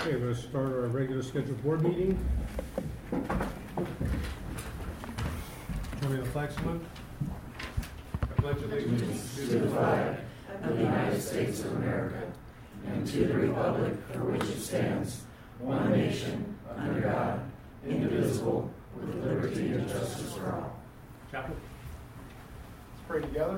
Okay, we're going to start our regular scheduled board meeting. Show me the flag salute. I pledge allegiance to the flag of the United States of America and to the republic for which it stands, one nation, under God, indivisible, with liberty and justice for all. Chaplain. Let's pray together.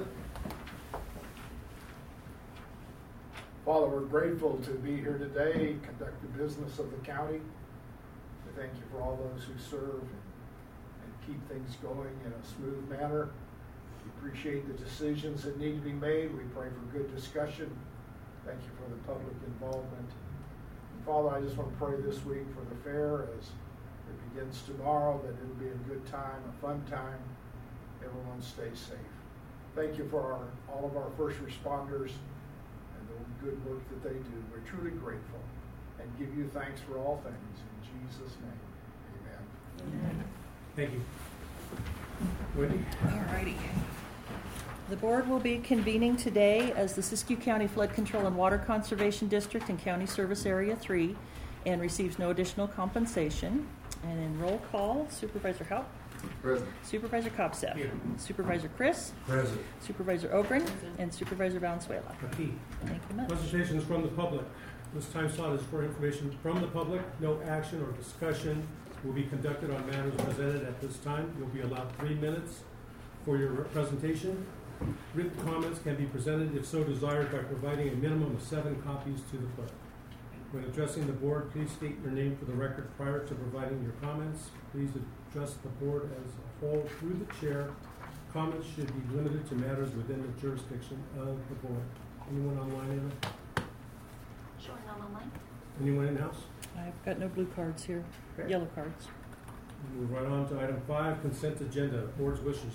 Father, we're grateful to be here today, conduct the business of the county. We thank you for all those who serve and keep things going in a smooth manner. We appreciate the decisions that need to be made. We pray for good discussion. Thank you for the public involvement. And Father, I just want to pray this week for the fair as it begins tomorrow, that it'll be a good time, a fun time. Everyone stay safe. Thank you for all of our first responders and the good work that they do. We're truly grateful and give you thanks for all things. In Jesus' name, amen. Thank you. Wendy? All righty. The board will be convening today as the Siskiyou County Flood Control and Water Conservation District in County Service Area 3 and receives no additional compensation. And in roll call, Supervisor Haupt. Present. Supervisor Kopseff. Here. Supervisor Chris. Present. Supervisor Ogren. And Supervisor Valenzuela. Aquí. Thank you much. Presentations from the public. This time slot is for information from the public. No action or discussion will be conducted on matters presented at this time. You'll be allowed 3 minutes for your presentation. Written comments can be presented if so desired by providing a minimum of 7 copies to the clerk. When addressing the board, please state your name for the record prior to providing your comments. Please address the board as a whole through the chair. Comments should be limited to matters within the jurisdiction of the board. Anyone online, Anna? Sure, not online. Anyone in-house? I've got no blue cards here. Okay. Yellow cards. Move right on to item 5, consent agenda. Board's wishes.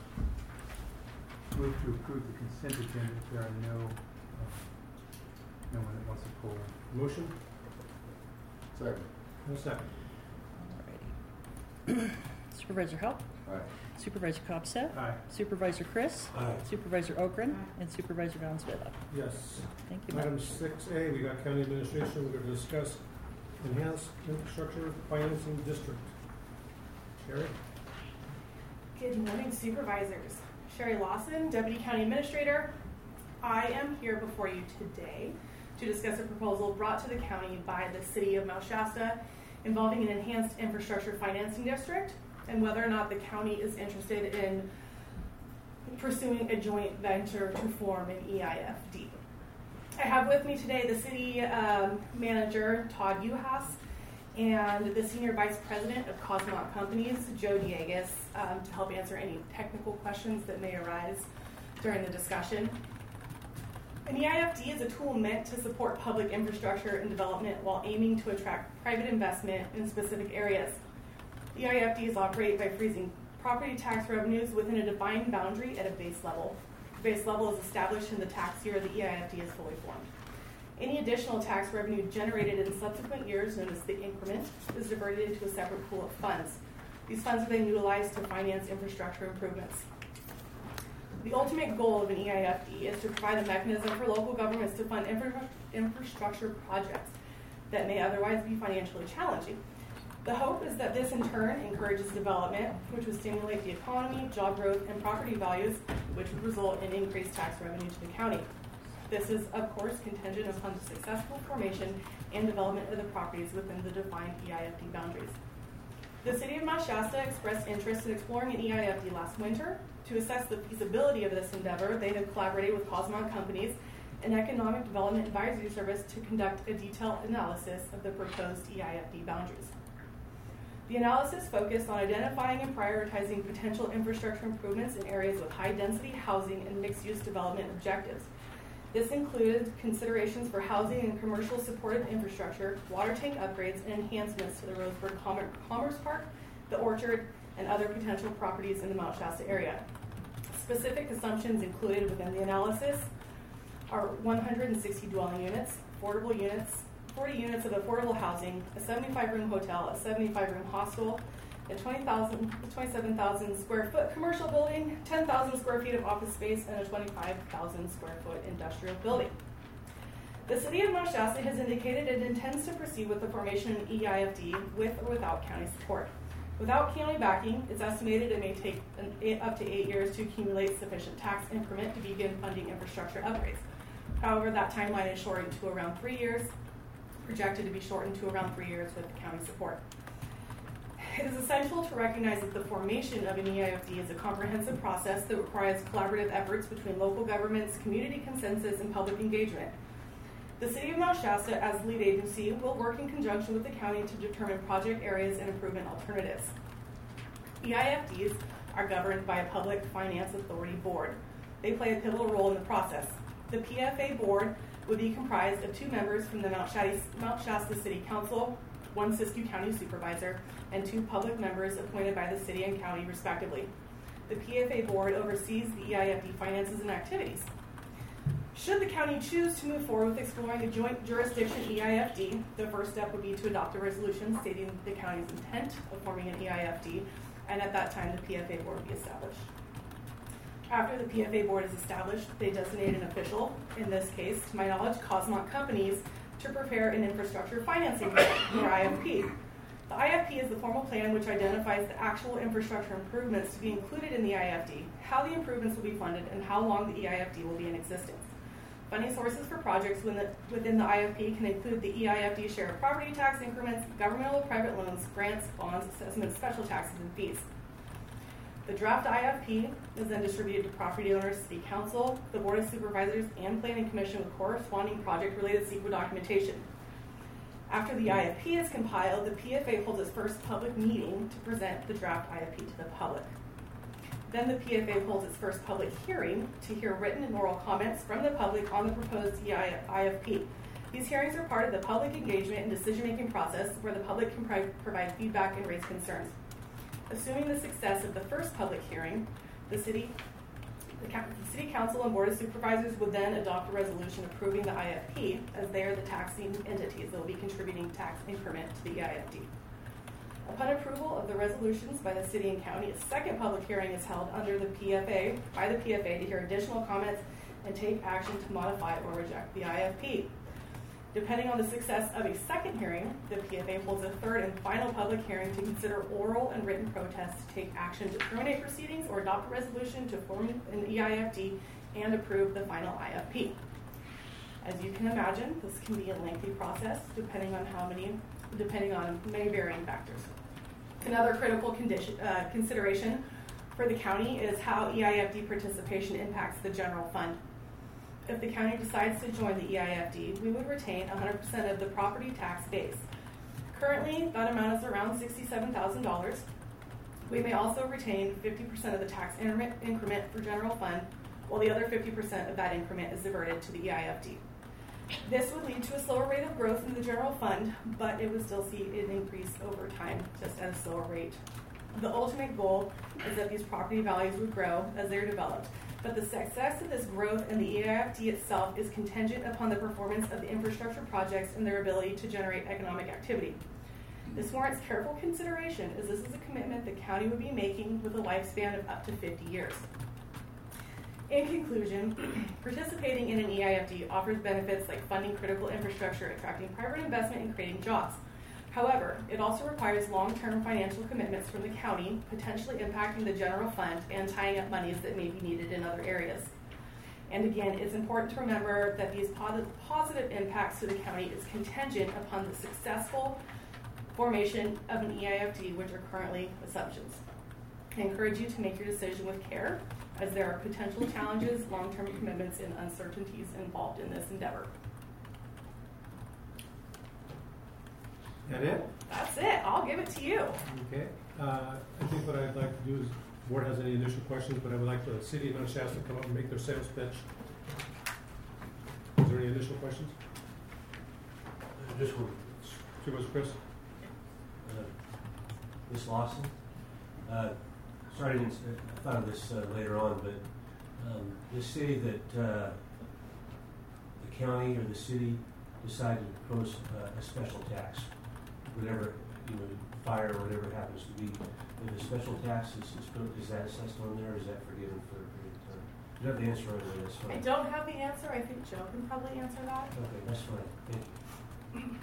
Move to approve the consent agenda if there are no one that wants to pull. Motion? Second. No second. Alrighty. Supervisor Haupt. Aye. Supervisor Kopseff. Aye. Supervisor Chris. Aye. Supervisor Ogren. And Supervisor Valenzuela. Yes. Thank you Item much. 6A, we got county administration. We're going to discuss enhanced infrastructure financing district. Sherry? Good morning, supervisors. Sherry Lawson, Deputy County Administrator. I am here before you today to discuss a proposal brought to the county by the City of Mount Shasta involving an enhanced infrastructure financing district and whether or not the county is interested in pursuing a joint venture to form an EIFD. I have with me today the City Manager, Todd Uhas, and the Senior Vice President of Cosmont Companies, Joe Diegas, to help answer any technical questions that may arise during the discussion. An EIFD is a tool meant to support public infrastructure and development while aiming to attract private investment in specific areas. EIFDs operate by freezing property tax revenues within a defined boundary at a base level. The base level is established in the tax year the EIFD is fully formed. Any additional tax revenue generated in subsequent years, known as the increment, is diverted into a separate pool of funds. These funds are then utilized to finance infrastructure improvements. The ultimate goal of an EIFD is to provide a mechanism for local governments to fund infrastructure projects that may otherwise be financially challenging. The hope is that this in turn encourages development, which would stimulate the economy, job growth, and property values, which would result in increased tax revenue to the county. This is, of course, contingent upon the successful formation and development of the properties within the defined EIFD boundaries. The City of Mount Shasta expressed interest in exploring an EIFD last winter. To assess the feasibility of this endeavor, they have collaborated with Cosmont Companies and Economic Development Advisory Service to conduct a detailed analysis of the proposed EIFD boundaries. The analysis focused on identifying and prioritizing potential infrastructure improvements in areas with high-density housing and mixed-use development objectives. This included considerations for housing and commercial supportive infrastructure, water tank upgrades, and enhancements to the Roseburg Commerce Park, the Orchard, and other potential properties in the Mount Shasta area. Specific assumptions included within the analysis are 160 dwelling units, affordable units, 40 units of affordable housing, a 75-room hotel, a 75-room hostel, a 27,000 square foot commercial building, 10,000 square feet of office space, and a 25,000 square foot industrial building. The City of Mount Shasta has indicated it intends to proceed with the formation of an EIFD with or without county support. Without county backing, it's estimated it may take up to 8 years to accumulate sufficient tax increment to begin funding infrastructure upgrades. However, that timeline is shortened to around 3 years, projected to be shortened to around 3 years with county support. It is essential to recognize that the formation of an EIFD is a comprehensive process that requires collaborative efforts between local governments, community consensus, and public engagement. The City of Mount Shasta, as lead agency, will work in conjunction with the county to determine project areas and improvement alternatives. EIFDs are governed by a Public Finance Authority board. They play a pivotal role in the process. The PFA board would be comprised of 2 members from the Mount Shasta City Council, 1 Siskiyou County supervisor, and 2 public members appointed by the city and county, respectively. The PFA board oversees the EIFD finances and activities. Should the county choose to move forward with exploring a joint jurisdiction EIFD, the first step would be to adopt a resolution stating the county's intent of forming an EIFD, and at that time the PFA board would be established. After the PFA board is established, they designate an official, in this case, to my knowledge, Cosmont Companies, to prepare an infrastructure financing plan, or IFP. The IFP is the formal plan which identifies the actual infrastructure improvements to be included in the IFD, how the improvements will be funded, and how long the EIFD will be in existence. Funding sources for projects within the IFP can include the EIFD share of property tax increments, governmental or private loans, grants, bonds, assessments, special taxes, and fees. The draft IFP is then distributed to property owners, City Council, the Board of Supervisors, and Planning Commission with corresponding project-related CEQA documentation. After the IFP is compiled, the PFA holds its first public meeting to present the draft IFP to the public. Then the PFA holds its first public hearing to hear written and oral comments from the public on the proposed IFP. These hearings are part of the public engagement and decision-making process where the public can provide feedback and raise concerns. Assuming the success of the first public hearing, the City Council and Board of Supervisors would then adopt a resolution approving the IFP, as they are the taxing entities that will be contributing tax increment to the EIFD. Upon approval of the resolutions by the City and County, a second public hearing is held under the PFA, by the PFA, to hear additional comments and take action to modify or reject the IFP. Depending on the success of a second hearing, the PFA holds a third and final public hearing to consider oral and written protests to take action to terminate proceedings or adopt a resolution to form an EIFD and approve the final IFP. As you can imagine, this can be a lengthy process depending on many varying factors. Another critical consideration for the county is how EIFD participation impacts the general fund. If the county decides to join the EIFD, we would retain 100% of the property tax base. Currently, that amount is around $67,000. We may also retain 50% of the tax increment for general fund, while the other 50% of that increment is diverted to the EIFD. This would lead to a slower rate of growth in the general fund, but it would still see an increase over time, just at a slower rate. The ultimate goal is that these property values would grow as they're developed, but the success of this growth in the EIFD itself is contingent upon the performance of the infrastructure projects and their ability to generate economic activity. This warrants careful consideration, as this is a commitment the county would be making with a lifespan of up to 50 years. In conclusion, participating in an EIFD offers benefits like funding critical infrastructure, attracting private investment, and creating jobs. However, it also requires long-term financial commitments from the county, potentially impacting the general fund and tying up monies that may be needed in other areas. And again, it's important to remember that these positive impacts to the county is contingent upon the successful formation of an EIFD, which are currently assumptions. I encourage you to make your decision with care, as there are potential challenges, long-term commitments, and uncertainties involved in this endeavor. That it? That's it. I'll give it to you. Okay. I think what I'd like to do is, the board has any initial questions, but I would like the City of Mount Shasta to come up and make their sales pitch. Is there any initial questions? Just one. Supervisor Chris? Ms. Lawson? Sorry, I thought of this later on, but the city that the county or the city decided to propose a special tax, whatever, fire or whatever it happens to be, and the special tax is that assessed on there, or is that forgiven for a period of time? You have the answer right away, that's I fine. don't have the answer. I think Joe can probably answer that. Okay, that's fine, thank you.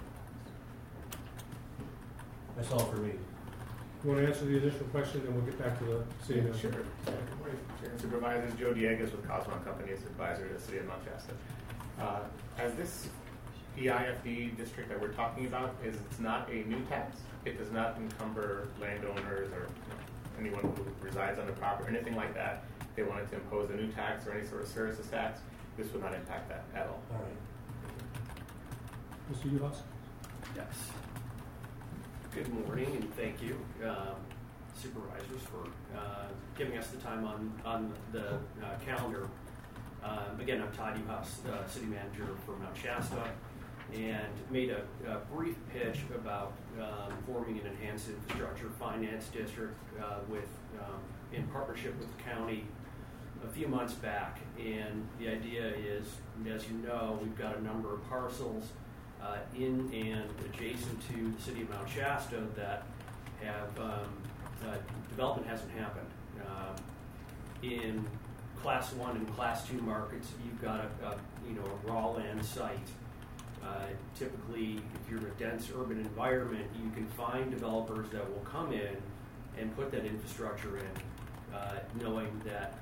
That's all for me. You want to answer the initial question, then we'll get back to the city manager. Sure. Good morning, Chair and Supervisors. Joe Diegas with Cosmon Companies, advisor to the city of Mount Shasta. As this EIFD district that we're talking about it's not a new tax. It does not encumber landowners or anyone who resides on the property or anything like that. If they wanted to impose a new tax or any sort of services tax, this would not impact that at all. All right. Mr. Uhas? Yes. Good morning, and thank you, supervisors, for giving us the time on the calendar. Again, I'm Todd Uhas, city manager for Mount Shasta, and made a brief pitch about forming an enhanced infrastructure finance district in partnership with the county a few months back. And the idea is, as you know, we've got a number of parcels in and adjacent to the city of Mount Shasta that have development hasn't happened. In Class 1 and Class 2 markets, you've got a raw land site. Typically, if you're in a dense urban environment, you can find developers that will come in and put that infrastructure in, knowing that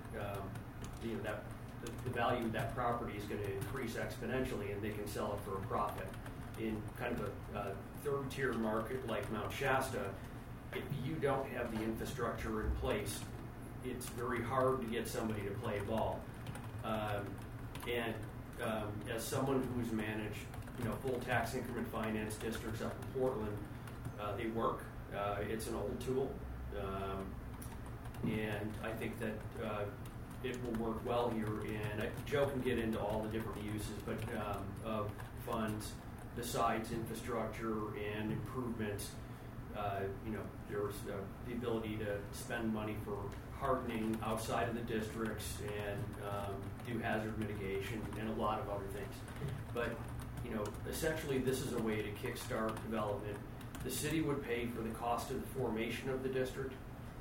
the value of that property is going to increase exponentially, and they can sell it for a profit. In kind of a third-tier market like Mount Shasta, if you don't have the infrastructure in place, it's very hard to get somebody to play ball. As someone who's managed, full tax increment finance districts up in Portland, they work. It's an old tool, and I think that it will work well here. And Joe can get into all the different uses, but of funds besides infrastructure and improvements. There's the ability to spend money for hardening outside of the districts and do hazard mitigation and a lot of other things. But essentially, this is a way to kickstart development. The city would pay for the cost of the formation of the district.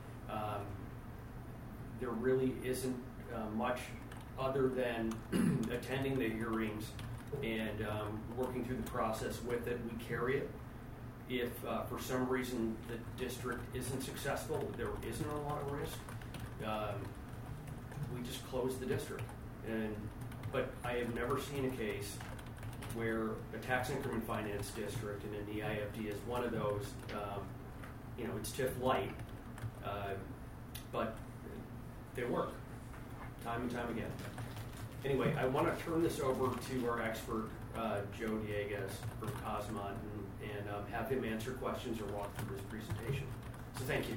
There really isn't much other than attending the hearings and working through the process with it. We carry it. If for some reason the district isn't successful, there isn't a lot of risk. We just close the district. But I have never seen a case where a tax increment finance district and an EIFD is one of those. It's TIF light, but they work time and time again. Anyway, I want to turn this over to our expert, Joe Diegas from Cosmon, and have him answer questions or walk through his presentation. So thank you.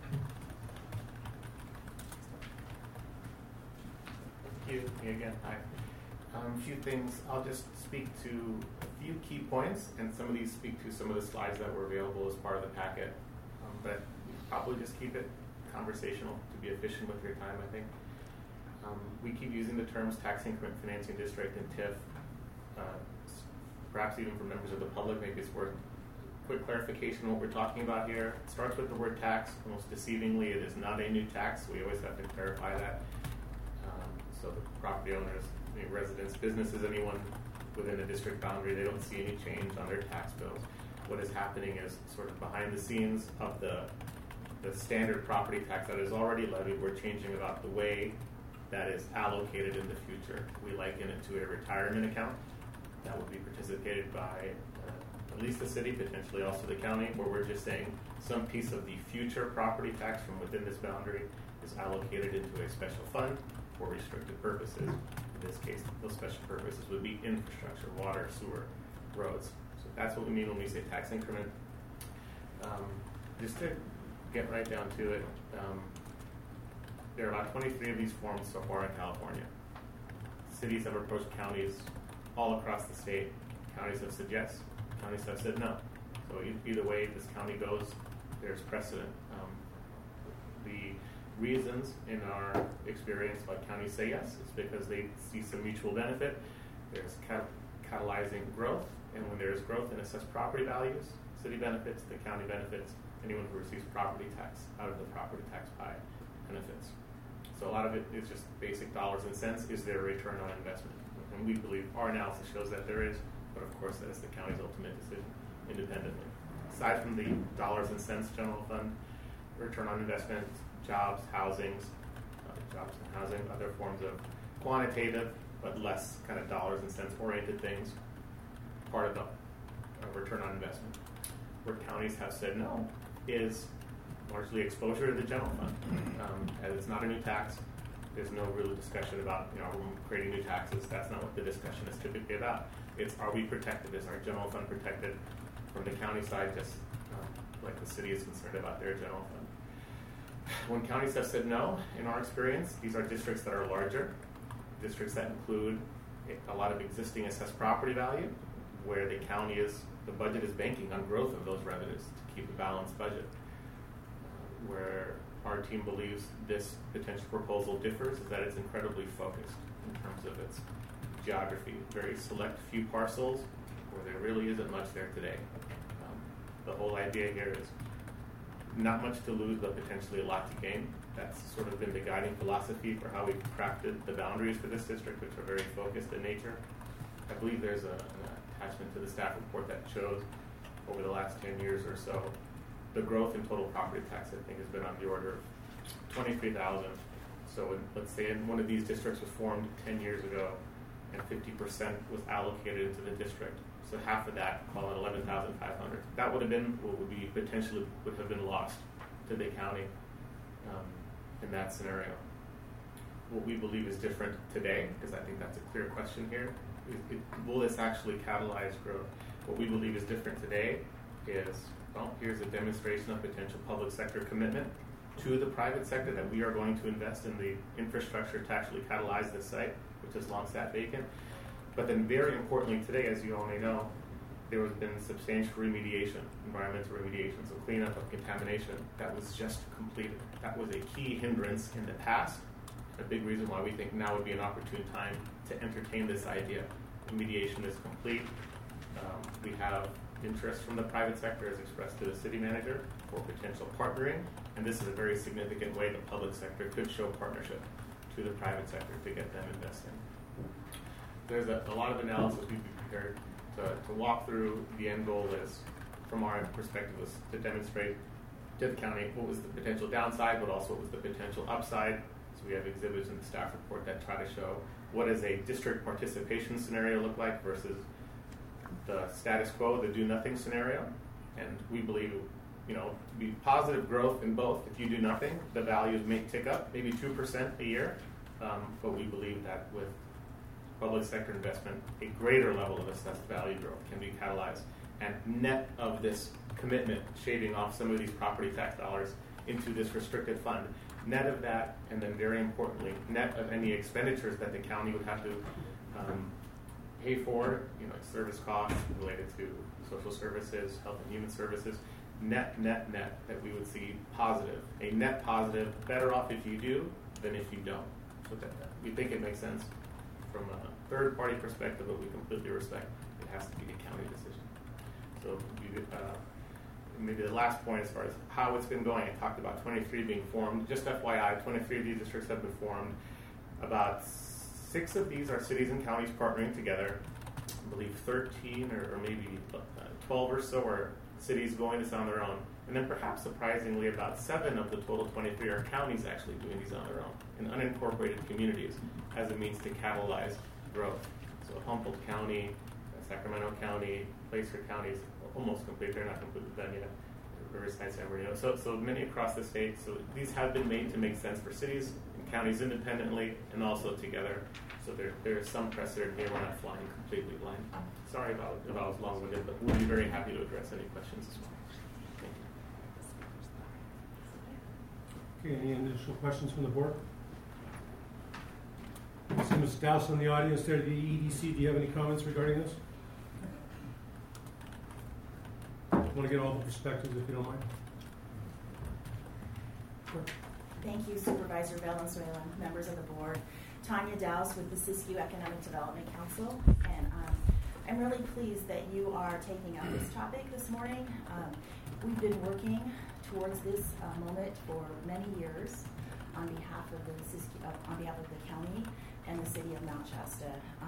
Thank you. Me again. Hi. A few things. I'll just speak to a few key points, and some of these speak to some of the slides that were available as part of the packet. But probably just keep it conversational to be efficient with your time, I think. We keep using the terms tax increment financing district and TIF. Perhaps even for members of the public, maybe it's worth quick clarification what we're talking about here. It starts with the word tax. Almost deceivingly, it is not a new tax. We always have to clarify that. So the property owners, residents, businesses, anyone within the district boundary, they don't see any change on their tax bills. What is happening is sort of behind the scenes of the standard property tax that is already levied. We're changing about the way that is allocated in the future. We liken it to a retirement account that would be participated by at least the city, potentially also the county, where we're just saying some piece of the future property tax from within this boundary is allocated into a special fund for restricted purposes. In this case, those special purposes would be infrastructure, water, sewer, roads. So that's what we mean when we say tax increment. Just to get right down to it, there are about 23 of these forms so far in California. Cities have approached counties all across the state. Counties have said yes. Counties have said no. So either way this county goes, there's precedent. The reasons in our experience why counties say yes is because they see some mutual benefit. There's catalyzing growth, and when there's growth in assessed property values, city benefits, the county benefits, anyone who receives property tax out of the property tax pie benefits. So a lot of it is just basic dollars and cents. Is there a return on investment? And we believe our analysis shows that there is, but of course that is the county's ultimate decision independently. Aside from the dollars and cents general fund, return on investment, jobs, housings, other forms of quantitative but less kind of dollars and cents oriented things, part of the return on investment. Where counties have said no is largely exposure to the general fund. As it's not a new tax, there's no real discussion about creating new taxes. That's not what the discussion is typically about. It's, are we protected? Is our general fund protected from the county side, just like the city is concerned about their general fund? When counties have said no, in our experience, these are districts that are larger, districts that include a lot of existing assessed property value, where the budget is banking on growth of those revenues to keep a balanced budget. Where our team believes this potential proposal differs is that it's incredibly focused in terms of its geography, very select few parcels where there really isn't much there today. The whole idea here is not much to lose, but potentially a lot to gain. That's sort of been the guiding philosophy for how we've crafted the boundaries for this district, which are very focused in nature. I believe there's an attachment to the staff report that shows over the last 10 years or so, the growth in total property tax, I think, has been on the order of 23,000. So let's say in one of these districts was formed 10 years ago, and 50% was allocated into the district. So half of that, call it 11,500. That would have been what would have been lost to the county in that scenario. What we believe is different today, because I think that's a clear question here, will this actually catalyze growth? What we believe is different today is, well, here's a demonstration of potential public sector commitment to the private sector that we are going to invest in the infrastructure to actually catalyze this site, which has long sat vacant. But then very importantly today, as you all may know, there has been substantial remediation, environmental remediation, so cleanup of contamination that was just completed. That was a key hindrance in the past, a big reason why we think now would be an opportune time to entertain this idea. Remediation is complete. We have interest from the private sector as expressed to the city manager for potential partnering, and this is a very significant way the public sector could show partnership to the private sector to get them investing. There's a lot of analysis we'd be prepared to walk through. The end goal is, from our perspective, was to demonstrate to the county what was the potential downside, but also what was the potential upside. So we have exhibits in the staff report that try to show what does a district participation scenario look like versus the status quo, the do-nothing scenario. And we believe, be positive growth in both. If you do nothing, the values may tick up, maybe 2% a year. But we believe that with public sector investment, a greater level of assessed value growth can be catalyzed. And net of this commitment, shaving off some of these property tax dollars into this restricted fund, net of that, and then very importantly, net of any expenditures that the county would have to pay for, service costs related to social services, health and human services, net, that we would see positive. A net positive, better off if you do than if you don't. So that we think it makes sense from a third-party perspective, but we completely respect it has to be a county decision. So maybe the last point as far as how it's been going, I talked about 23 being formed. Just FYI, 23 of these districts have been formed. About 6 of these are cities and counties partnering together. I believe 13 or maybe 12 or so are cities going this on their own. And then perhaps surprisingly, about 7 of the total 23 are counties actually doing these on their own in unincorporated communities as a means to catalyze growth. So Humboldt County, Sacramento County, Placer County is almost complete. They're not completely done yet. Riverside, San Bernardino. So many across the state. So these have been made to make sense for cities and counties independently and also together. So there is some precedent here. We're not flying completely blind. Sorry if I was long-winded, but we'll be very happy to address any questions as well. Okay, any additional questions from the board? I see Ms. Douse in the audience there, the EDC. Do you have any comments regarding this? I want to get all the perspectives if you don't mind. Sure. Thank you, Supervisor Valenzuela, members of the board. Tanya Douse with the Siskiyou Economic Development Council, and I'm really pleased that you are taking up this topic this morning. We've been working towards this moment for many years. on behalf of the county and the city of Mount Shasta.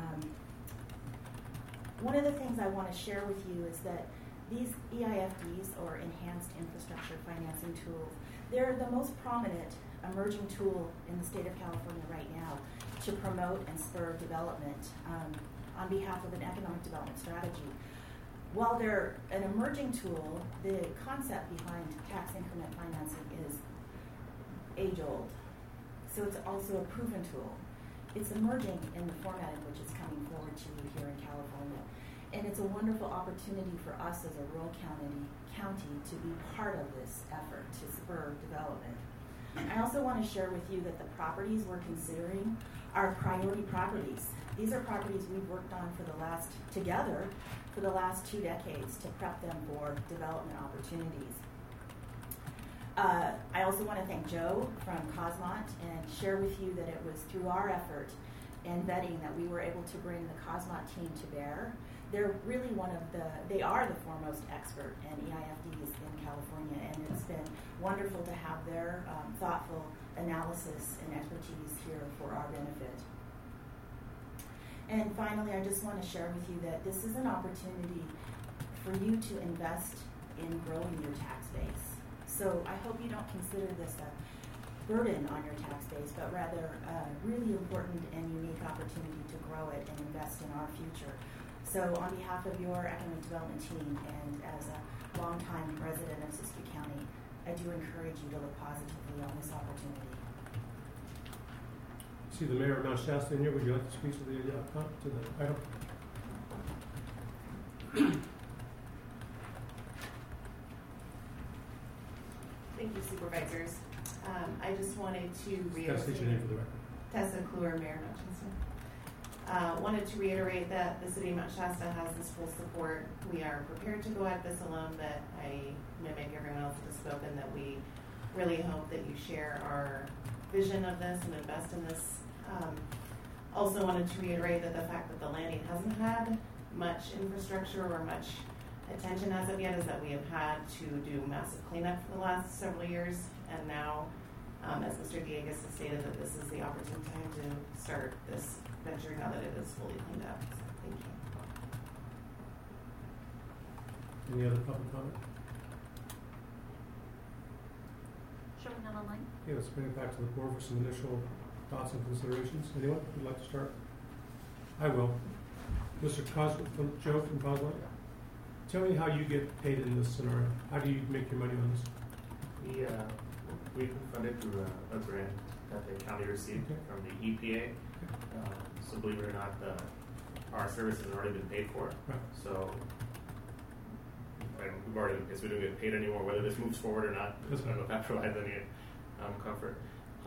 One of the things I want to share with you is that these EIFDs, or Enhanced Infrastructure Financing Tools, they're the most prominent emerging tool in the state of California right now to promote and spur development on behalf of an economic development strategy. While they're an emerging tool, the concept behind tax increment financing is age-old. So it's also a proven tool. It's emerging in the format in which it's coming forward to you here in California. And it's a wonderful opportunity for us as a rural county to be part of this effort to spur development. I also want to share with you that the properties we're considering are priority properties. These are properties we've worked on together for the last 2 decades to prep them for development opportunities. I also want to thank Joe from Cosmont and share with you that it was through our effort and vetting that we were able to bring the Cosmont team to bear. They're really they are the foremost expert in EIFDs in California, and it's been wonderful to have their thoughtful analysis and expertise here for our benefit. And finally, I just want to share with you that this is an opportunity for you to invest in growing your tax base. So I hope you don't consider this a burden on your tax base, but rather a really important and unique opportunity to grow it and invest in our future. So on behalf of your economic development team and as a longtime resident of Siskiyou County, I do encourage you to look positively on this opportunity. See the mayor of Mount Shasta in here. Would you like to speak to the item? Thank you, supervisors. I just wanted to reiterate. State your name for the record. Tessa Kluwer, Mayor Mount Shasta. Wanted to reiterate that the city of Mount Shasta has this full support. We are prepared to go at this alone, but I mimic everyone else that has spoken that we really hope that you share our vision of this and invest in this. Also wanted to reiterate that the fact that the landing hasn't had much infrastructure or much attention as of yet is that we have had to do massive cleanup for the last several years, and now, as Mr. Diegas has stated, that this is the opportune time to start this venture now that it is fully cleaned up. So, thank you. Any other public comment? Showing none online. Okay, let's bring it back to the board for some initial thoughts and considerations. Anyone would like to start? I will. Mr. Joe from Cosmont. Tell me how you get paid in this scenario. How do you make your money on this? We've been funded through a grant that the county received from the EPA. So believe it or not, our service has already been paid for. Right. So we don't get paid anymore, whether this moves forward or not. I don't know if that provides any comfort.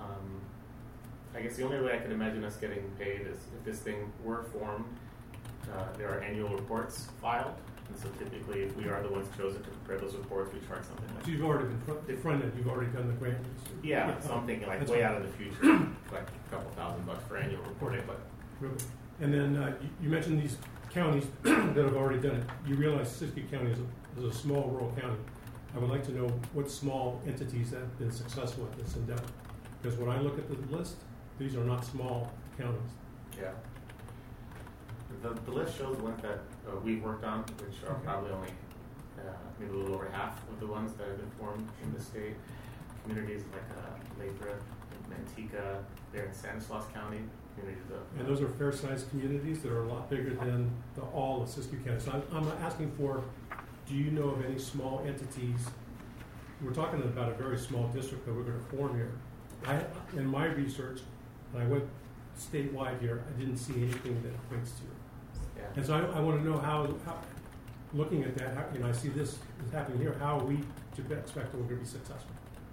I guess the only way I could imagine us getting paid is if this thing were formed. There are annual reports filed. And so typically, if we are the ones chosen to prepare those reports, we charge something like. So you've already been fronted. You've already done the grant. Yeah, so I'm thinking like That's way fine. out of the future, like a couple $1,000 for annual reporting. But And then you mentioned these counties that have already done it. You realize Siskiyou County is a small rural county. I would like to know what small entities have been successful at this endeavor. Because when I look at the list, these are not small counties. yeah, the list shows the ones that we've worked on, which are probably only maybe a little over half of the ones that have been formed in the state. Communities like Lathrop, Manteca, they're in Stanislaus County. Communities of And those are fair-sized communities that are a lot bigger than all of Siskiyou County. So I'm asking for, do you know of any small entities? We're talking about a very small district that we're going to form here. In my research, when I went statewide here, I didn't see anything that equates to it. yeah. And so I want to know how looking at that, I see this is happening here, how are we to expect that we're going to be successful?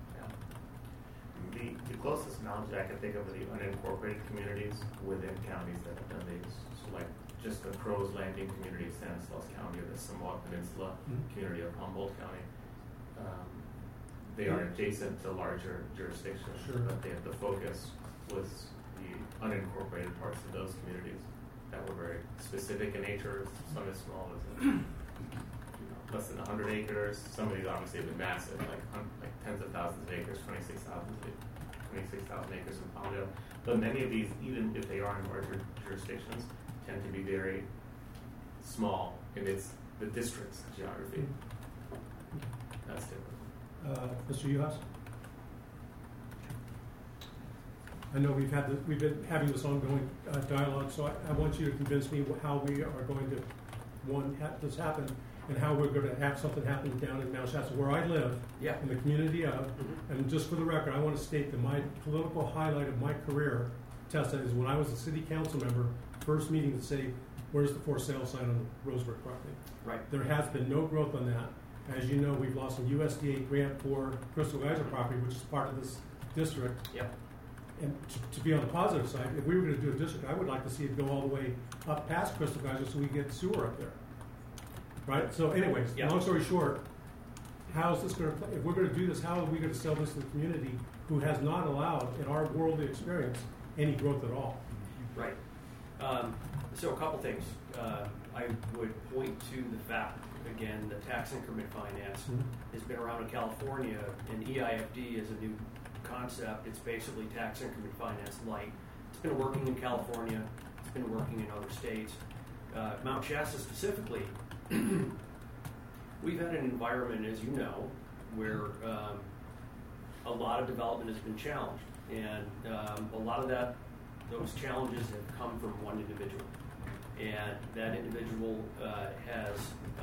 The closest analogy I can think of are the unincorporated communities within counties that have done these. So like just the Crows Landing community of Stanislaus County or the Samoa Peninsula community of Humboldt County. They are adjacent to larger jurisdictions, but the focus was the unincorporated parts of those communities that were very specific in nature. Some as small as less than 100 acres. Some of these obviously have been massive, like tens of thousands of acres, 26,000 26,000 acres in Palmdale. But many of these, even if they are in larger jurisdictions, tend to be very small, and it's the district's geography. That's different. Mr. Uhas? I know we've been having this ongoing dialogue, so I want you to convince me how we are going to have this happen, and how we're going to have something happen down in Mount Shasta, where I live, in the community of. And just for the record, I want to state that my political highlight of my career, Tessa, is when I was a city council member, first meeting to say, where's the for sale sign on the Roseburg property? Right. There has been no growth on that. As you know, we've lost a USDA grant for Crystal Geyser property, which is part of this district. Yep. And to be on the positive side, if we were going to do a district, I would like to see it go all the way up past Crystal Geyser so we get sewer up there. Right? So anyways, long story short, how is this going to play? If we're going to do this, how are we going to sell this to the community who has not allowed, in our worldly experience, any growth at all? Right. So a couple things. I would point to the fact, again, the tax increment finance has been around in California, and EIFD is a new concept. It's basically tax increment finance light. It's been working in California. It's been working in other states. Mount Shasta specifically, we've had an environment, as you know, where a lot of development has been challenged, and a lot of those challenges have come from one individual, and that individual has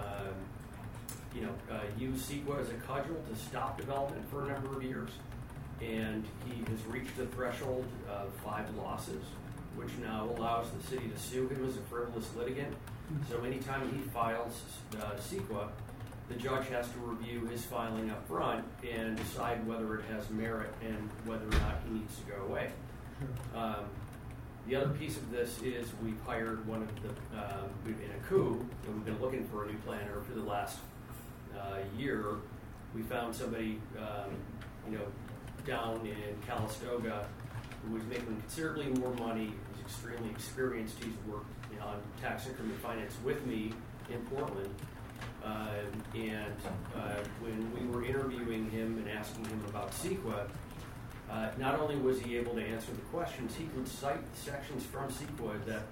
used CEQA as a cudgel to stop development for a number of years, and he has reached the threshold of 5 losses, which now allows the city to sue him as a frivolous litigant. So anytime he files CEQA, the judge has to review his filing up front and decide whether it has merit and whether or not he needs to go away. The other piece of this is we've hired one of the, in a coup, and we've been looking for a new planner for the last year. We found somebody, down in Calistoga who was making considerably more money, who's extremely experienced. He's worked on tax increment finance with me in Portland. When we were interviewing him and asking him about CEQA, not only was he able to answer the questions, he could cite sections from CEQA that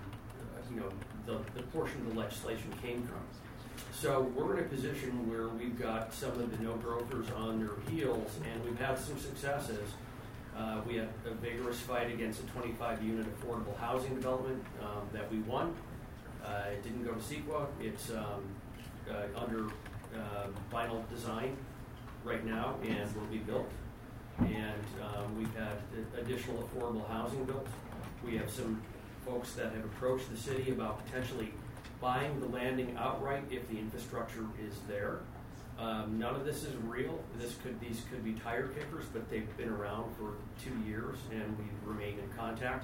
the portion of the legislation came from. So we're in a position where we've got some of the no-growthers on their heels, and we've had some successes. We had a vigorous fight against a 25-unit affordable housing development that we won. It didn't go to CEQA. It's under final design right now and will be built. And we've had additional affordable housing built. We have some folks that have approached the city about potentially buying the landing outright if the infrastructure is there. None of this is real. These could be tire kickers, but they've been around for 2 years, and we remain in contact.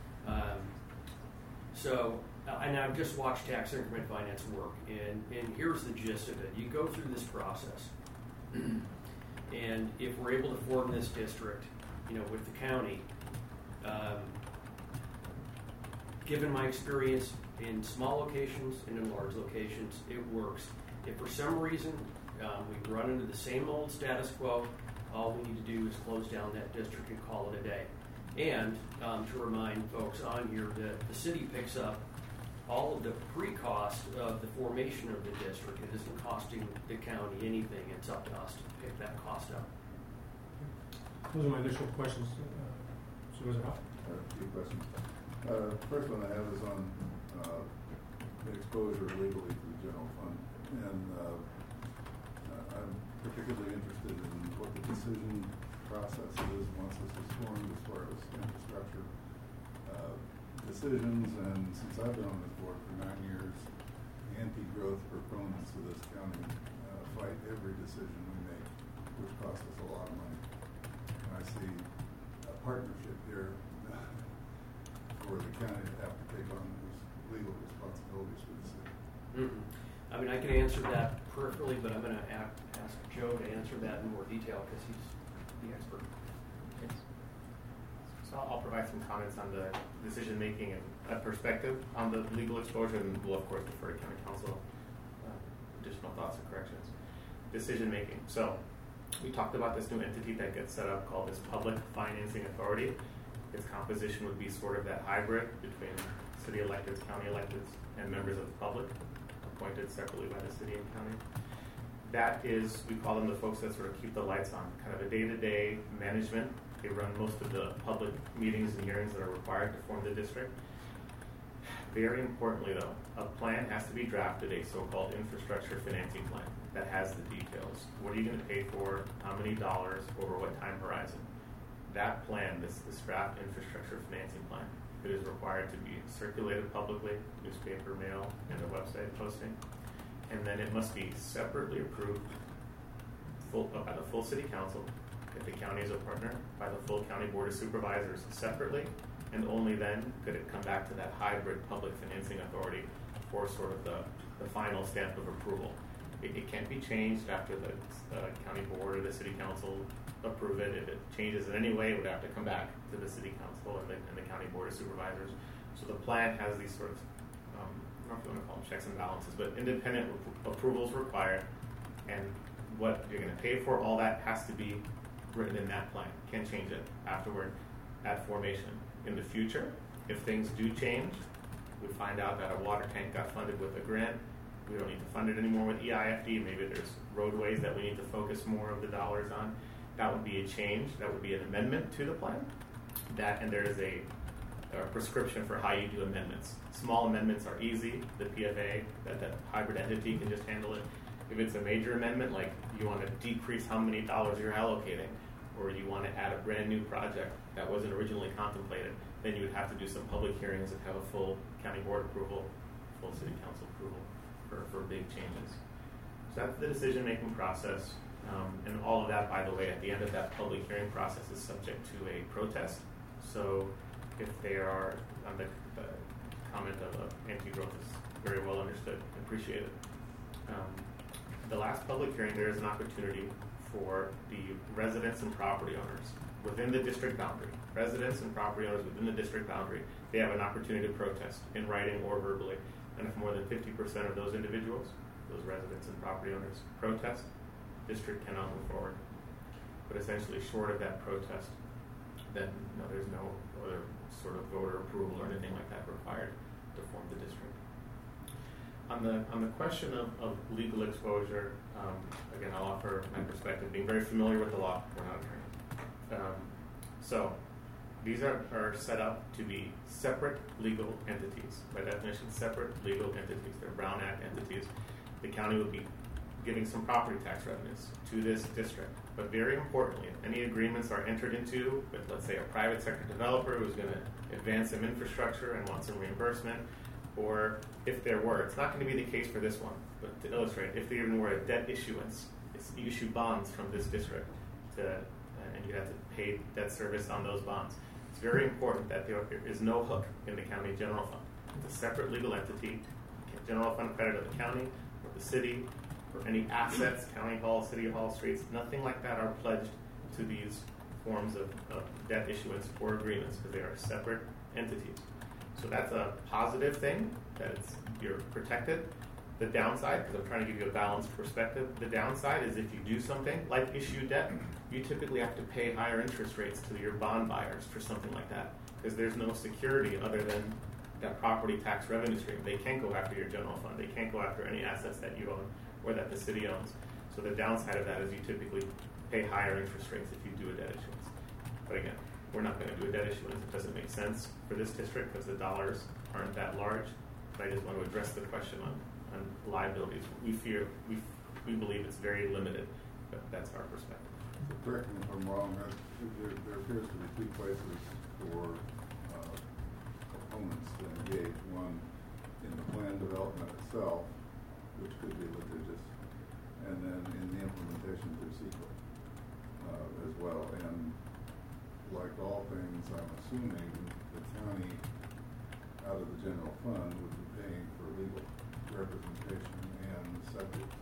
And I've just watched tax increment finance work, and here's the gist of it. You go through this process, and if we're able to form this district, with the county, given my experience in small locations and in large locations, it works. If for some reason we run into the same old status quo, all we need to do is close down that district and call it a day. And to remind folks on here that the city picks up all of the pre-cost of the formation of the district. It isn't costing the county anything. It's up to us to pick that cost up. Those are my initial questions. Supervisor Howe? A few questions. First one I have is on the exposure legally to the general fund. And I'm particularly interested in what the decision process is once this is formed as far as infrastructure decisions. And since I've been on this board for 9 years, the anti-growth proponents of this county fight every decision we make, which costs us a lot of money. And I see a partnership here for the county to have to take on those legal responsibilities for the city. Mm-hmm. I mean, I can answer that peripherally, but I'm going to ask Joe to answer that in more detail because he's the expert. Yes. So I'll provide some comments on the decision making and a perspective on the legal exposure, and we'll of course defer to county council additional thoughts and corrections. Decision making. So We talked about this new entity that gets set up called this Public Financing Authority. Its composition would be sort of that hybrid between city electeds, county electeds, and members of the public appointed separately by the city and county. That is, we call them the folks that sort of keep the lights on, kind of a day-to-day management. They run most of the public meetings and hearings that are required to form the district. Very importantly though, a plan has to be drafted, a so-called infrastructure financing plan that has the details. What are you going to pay for? How many dollars? Over what time horizon? That plan, this draft infrastructure financing plan, it is required to be circulated publicly, newspaper, mail, and a website posting. And then it must be separately approved by the full city council, if the county is a partner, by the full county board of supervisors separately, and only then could it come back to that hybrid public financing authority for sort of the final stamp of approval. It can't be changed after the county board or the city council approve it. If it changes in any way, it would have to come back to the city council and the county board of supervisors. So the plan has these sort of, I don't know if you want to call them checks and balances, but independent approvals required, and what you're going to pay for, all that has to be written in that plan. Can't change it afterward at formation. In the future, if things do change, we find out that a water tank got funded with a grant, we don't need to fund it anymore with EIFD, maybe there's roadways that we need to focus more of the dollars on, that would be a change, that would be an amendment to the plan. That, and there is a prescription for how you do amendments. Small amendments are easy, the PFA, that hybrid entity can just handle it. If it's a major amendment, like you want to decrease how many dollars you're allocating, or you want to add a brand new project that wasn't originally contemplated, then you would have to do some public hearings and have a full county board approval, full city council approval for big changes. So that's the decision-making process. And all of that, by the way, at the end of that public hearing process is subject to a protest. So if they are, the comment of anti-growth is very well understood and appreciated. The last public hearing, there is an opportunity for the residents and property owners within the district boundary. Residents and property owners within the district boundary, they have an opportunity to protest in writing or verbally. And if more than 50% of those individuals, those residents and property owners, protest, district cannot move forward. But essentially, short of that protest, then there's no other sort of voter approval or anything like that required to form the district. On the question of legal exposure, again, I'll offer my perspective, being very familiar with the law. We're not attorneys. So these are set up to be separate legal entities. By definition, separate legal entities. They're Brown Act entities. The county would be giving some property tax revenues to this district. But very importantly, if any agreements are entered into with, let's say, a private sector developer who's going to advance some infrastructure and want some reimbursement, or if there were, it's not going to be the case for this one, but to illustrate, if there even were a debt issuance, you issue bonds from this district and you have to pay debt service on those bonds. It's very important that there is no hook in the county general fund. It's a separate legal entity. General fund credit of the county or the city or any assets, county hall, city hall, streets, nothing like that are pledged to these forms of debt issuance or agreements because they are separate entities. So that's a positive thing, that you're protected. The downside, because I'm trying to give you a balanced perspective, the downside is if you do something like issue debt, you typically have to pay higher interest rates to your bond buyers for something like that because there's no security other than that property tax revenue stream. They can't go after your general fund. They can't go after any assets that you own or that the city owns. So the downside of that is you typically pay higher interest rates if you do a debt issuance. But again, we're not going to do a debt issuance. It doesn't make sense for this district because the dollars aren't that large. But I just want to address the question on liabilities. We believe it's very limited, but that's our perspective. So correct me if I'm wrong, there appears to be two places for opponents to engage. One in the plan development itself, which could be litigious, and then in the implementation through CEQA as well. And like all things, I'm assuming the county, out of the general fund, would be paying for legal representation and subject